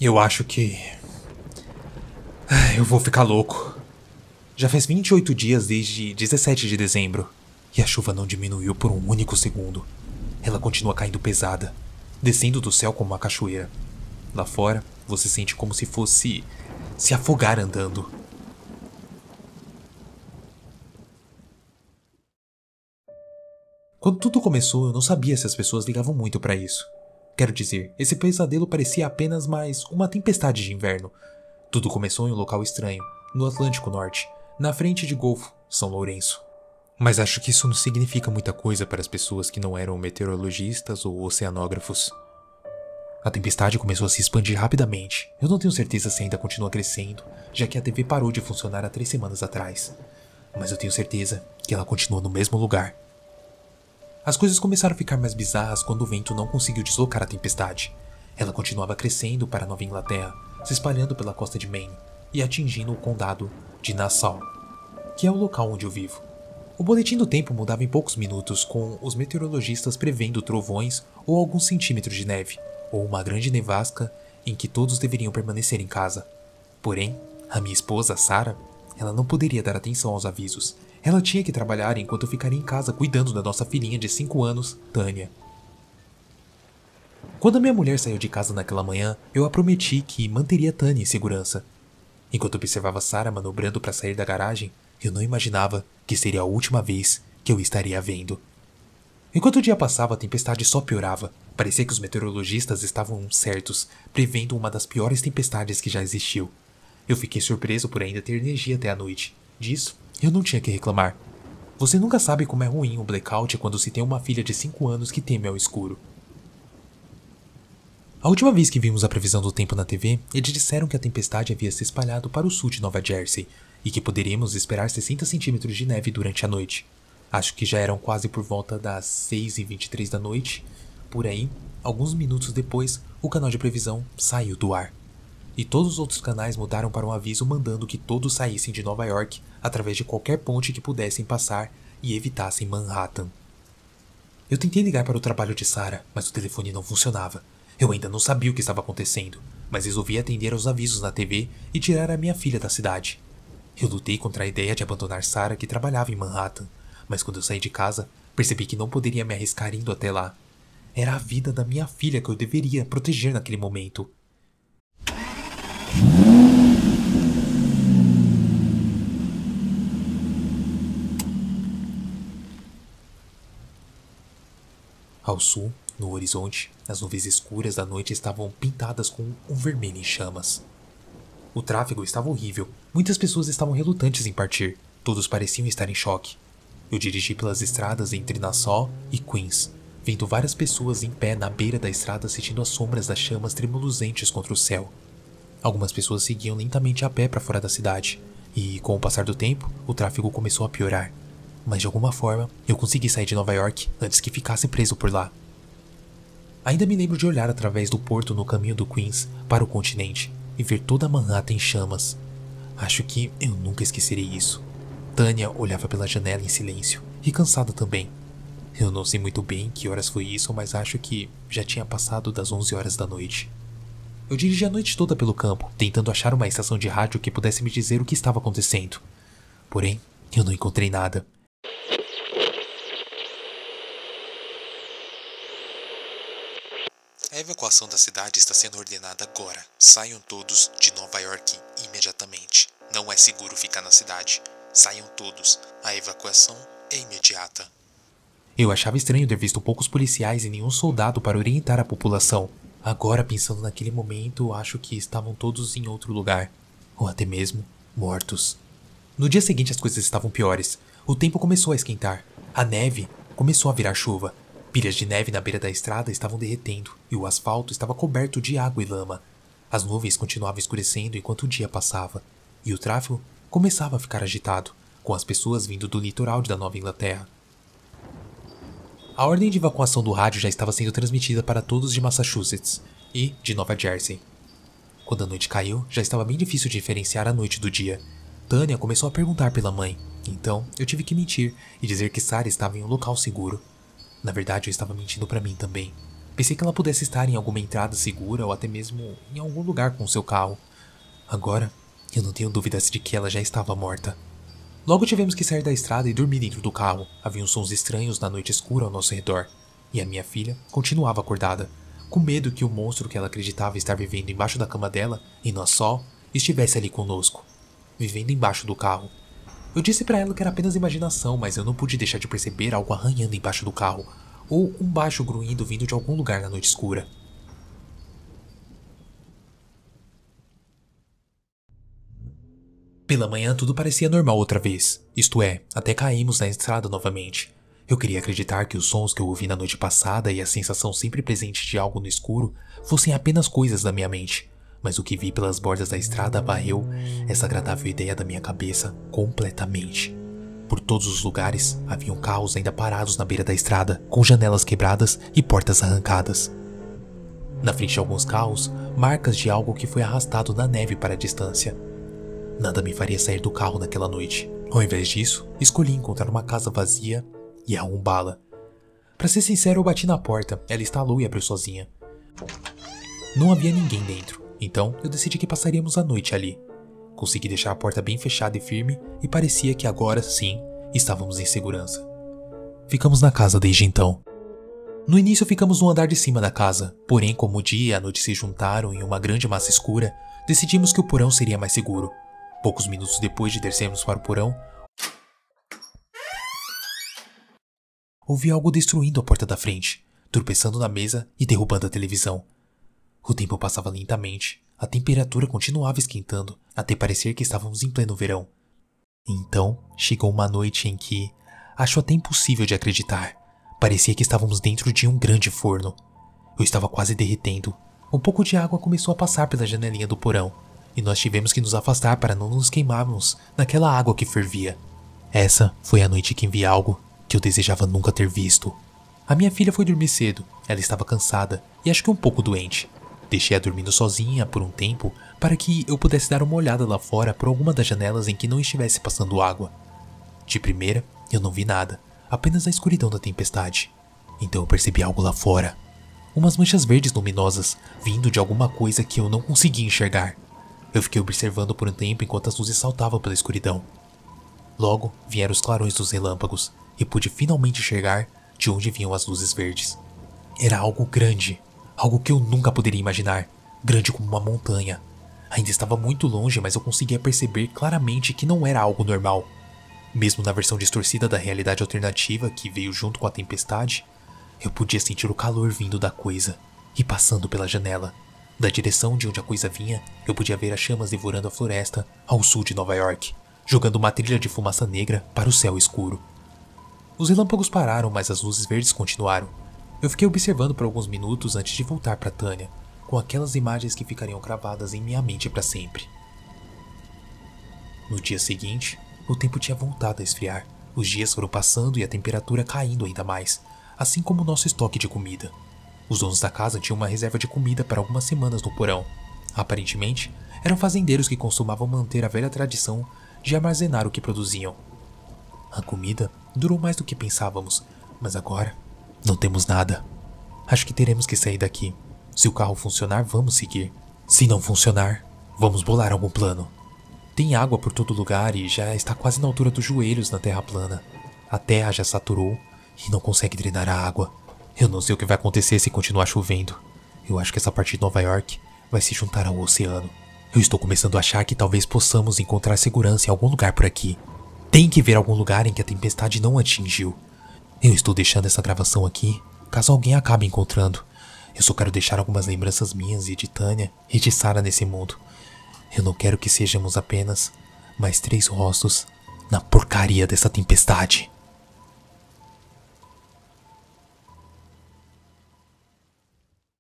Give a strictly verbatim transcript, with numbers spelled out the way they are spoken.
Eu acho que... eu vou ficar louco. Já faz vinte e oito dias desde dezessete de dezembro. E a chuva não diminuiu por um único segundo. Ela continua caindo pesada, descendo do céu como uma cachoeira. Lá fora, você sente como se fosse se afogar andando. Quando tudo começou, eu não sabia se as pessoas ligavam muito pra isso. Quero dizer, esse pesadelo parecia apenas mais uma tempestade de inverno. Tudo começou em um local estranho, no Atlântico Norte, na frente de Golfo, São Lourenço. Mas acho que isso não significa muita coisa para as pessoas que não eram meteorologistas ou oceanógrafos. A tempestade começou a se expandir rapidamente. Eu não tenho certeza se ainda continua crescendo, já que a T V parou de funcionar há três semanas atrás. Mas eu tenho certeza que ela continua no mesmo lugar. As coisas começaram a ficar mais bizarras quando o vento não conseguiu deslocar a tempestade. Ela continuava crescendo para a Nova Inglaterra, se espalhando pela costa de Maine e atingindo o condado de Nassau, que é o local onde eu vivo. O boletim do tempo mudava em poucos minutos, com os meteorologistas prevendo trovões ou alguns centímetros de neve, ou uma grande nevasca em que todos deveriam permanecer em casa. Porém, a minha esposa, Sarah, ela não poderia dar atenção aos avisos. Ela tinha que trabalhar enquanto eu ficaria em casa cuidando da nossa filhinha de cinco anos, Tânia. Quando a minha mulher saiu de casa naquela manhã, eu a prometi que manteria Tânia em segurança. Enquanto observava Sarah manobrando para sair da garagem, eu não imaginava que seria a última vez que eu estaria a vendo. Enquanto o dia passava, a tempestade só piorava. Parecia que os meteorologistas estavam certos, prevendo uma das piores tempestades que já existiu. Eu fiquei surpreso por ainda ter energia até a noite. Disso, eu não tinha que reclamar. Você nunca sabe como é ruim um blackout quando se tem uma filha de cinco anos que teme ao escuro. A última vez que vimos a previsão do tempo na T V, eles disseram que a tempestade havia se espalhado para o sul de Nova Jersey e que poderíamos esperar sessenta centímetros de neve durante a noite. Acho que já eram quase por volta das seis e vinte e três da noite. Por aí, alguns minutos depois, o canal de previsão saiu do ar. E todos os outros canais mudaram para um aviso mandando que todos saíssem de Nova York através de qualquer ponte que pudessem passar e evitassem Manhattan. Eu tentei ligar para o trabalho de Sarah, mas o telefone não funcionava. Eu ainda não sabia o que estava acontecendo, mas resolvi atender aos avisos na T V e tirar a minha filha da cidade. Eu lutei contra a ideia de abandonar Sarah, que trabalhava em Manhattan, mas quando eu saí de casa, percebi que não poderia me arriscar indo até lá. Era a vida da minha filha que eu deveria proteger naquele momento. Ao sul, no horizonte, as nuvens escuras da noite estavam pintadas com um vermelho em chamas. O tráfego estava horrível. Muitas pessoas estavam relutantes em partir. Todos pareciam estar em choque. Eu dirigi pelas estradas entre Nassau e Queens, vendo várias pessoas em pé na beira da estrada sentindo as sombras das chamas tremuluzentes contra o céu. Algumas pessoas seguiam lentamente a pé para fora da cidade, e, com o passar do tempo, o tráfego começou a piorar. Mas de alguma forma, eu consegui sair de Nova York antes que ficasse preso por lá. Ainda me lembro de olhar através do porto no caminho do Queens para o continente e ver toda Manhattan em chamas. Acho que eu nunca esquecerei isso. Tânia olhava pela janela em silêncio, e cansada também. Eu não sei muito bem que horas foi isso, mas acho que já tinha passado das onze horas da noite. Eu dirigi a noite toda pelo campo, tentando achar uma estação de rádio que pudesse me dizer o que estava acontecendo. Porém, eu não encontrei nada. A evacuação da cidade está sendo ordenada agora. Saiam todos de Nova York imediatamente. Não é seguro ficar na cidade. Saiam todos. A evacuação é imediata. Eu achava estranho ter visto poucos policiais e nenhum soldado para orientar a população. Agora, pensando naquele momento, acho que estavam todos em outro lugar. Ou até mesmo mortos. No dia seguinte as coisas estavam piores. O tempo começou a esquentar. A neve começou a virar chuva. Pilhas de neve na beira da estrada estavam derretendo e o asfalto estava coberto de água e lama. As nuvens continuavam escurecendo enquanto o dia passava, e o tráfego começava a ficar agitado, com as pessoas vindo do litoral da Nova Inglaterra. A ordem de evacuação do rádio já estava sendo transmitida para todos de Massachusetts e de Nova Jersey. Quando a noite caiu, já estava bem difícil diferenciar a noite do dia. Tânia começou a perguntar pela mãe, então eu tive que mentir e dizer que Sarah estava em um local seguro. Na verdade, eu estava mentindo para mim também. Pensei que ela pudesse estar em alguma entrada segura ou até mesmo em algum lugar com seu carro. Agora, eu não tenho dúvidas de que ela já estava morta. Logo tivemos que sair da estrada e dormir dentro do carro. Havia sons estranhos na noite escura ao nosso redor. E a minha filha continuava acordada, com medo que o monstro que ela acreditava estar vivendo embaixo da cama dela, e nós só, estivesse ali conosco, vivendo embaixo do carro. Eu disse para ela que era apenas imaginação, mas eu não pude deixar de perceber algo arranhando embaixo do carro, ou um baixo grunhido vindo de algum lugar na noite escura. Pela manhã tudo parecia normal outra vez, isto é, até caímos na estrada novamente. Eu queria acreditar que os sons que eu ouvi na noite passada e a sensação sempre presente de algo no escuro fossem apenas coisas da minha mente, mas o que vi pelas bordas da estrada varreu essa agradável ideia da minha cabeça completamente. Por todos os lugares haviam carros ainda parados na beira da estrada, com janelas quebradas e portas arrancadas. Na frente de alguns carros, marcas de algo que foi arrastado na neve para a distância. Nada me faria sair do carro naquela noite. Ao invés disso, escolhi encontrar uma casa vazia e arrombá-la. Pra ser sincero, eu bati na porta, ela estalou e abriu sozinha. Não havia ninguém dentro, então eu decidi que passaríamos a noite ali. Consegui deixar a porta bem fechada e firme e parecia que agora, sim, estávamos em segurança. Ficamos na casa desde então. No início ficamos no andar de cima da casa, porém como o dia e a noite se juntaram em uma grande massa escura, decidimos que o porão seria mais seguro. Poucos minutos depois de descermos para o porão, ouvi algo destruindo a porta da frente, tropeçando na mesa e derrubando a televisão. O tempo passava lentamente, a temperatura continuava esquentando, até parecer que estávamos em pleno verão. Então, chegou uma noite em que, acho até impossível de acreditar, parecia que estávamos dentro de um grande forno. Eu estava quase derretendo. Um pouco de água começou a passar pela janelinha do porão, e nós tivemos que nos afastar para não nos queimarmos naquela água que fervia. Essa foi a noite que vi algo que eu desejava nunca ter visto. A minha filha foi dormir cedo, ela estava cansada e acho que um pouco doente. Deixei-a dormindo sozinha por um tempo para que eu pudesse dar uma olhada lá fora por alguma das janelas em que não estivesse passando água. De primeira, eu não vi nada, apenas a escuridão da tempestade. Então eu percebi algo lá fora. Umas manchas verdes luminosas, vindo de alguma coisa que eu não conseguia enxergar. Eu fiquei observando por um tempo enquanto as luzes saltavam pela escuridão. Logo, vieram os clarões dos relâmpagos, e pude finalmente enxergar de onde vinham as luzes verdes. Era algo grande, algo que eu nunca poderia imaginar, grande como uma montanha. Ainda estava muito longe, mas eu conseguia perceber claramente que não era algo normal. Mesmo na versão distorcida da realidade alternativa que veio junto com a tempestade, eu podia sentir o calor vindo da coisa e passando pela janela. Da direção de onde a coisa vinha, eu podia ver as chamas devorando a floresta ao sul de Nova York, jogando uma trilha de fumaça negra para o céu escuro. Os relâmpagos pararam, mas as luzes verdes continuaram. Eu fiquei observando por alguns minutos antes de voltar para Tânia, com aquelas imagens que ficariam cravadas em minha mente para sempre. No dia seguinte, o tempo tinha voltado a esfriar. Os dias foram passando e a temperatura caindo ainda mais, assim como o nosso estoque de comida. Os donos da casa tinham uma reserva de comida para algumas semanas no porão. Aparentemente, eram fazendeiros que costumavam manter a velha tradição de armazenar o que produziam. A comida durou mais do que pensávamos, mas agora não temos nada. Acho que teremos que sair daqui. Se o carro funcionar, vamos seguir. Se não funcionar, vamos bolar algum plano. Tem água por todo lugar e já está quase na altura dos joelhos na terra plana. A terra já saturou e não consegue drenar a água. Eu não sei o que vai acontecer se continuar chovendo. Eu acho que essa parte de Nova York vai se juntar ao oceano. Eu estou começando a achar que talvez possamos encontrar segurança em algum lugar por aqui. Tem que ver algum lugar em que a tempestade não atingiu. Eu estou deixando essa gravação aqui, caso alguém acabe encontrando. Eu só quero deixar algumas lembranças minhas e de Tânia e de Sarah nesse mundo. Eu não quero que sejamos apenas mais três rostos na porcaria dessa tempestade.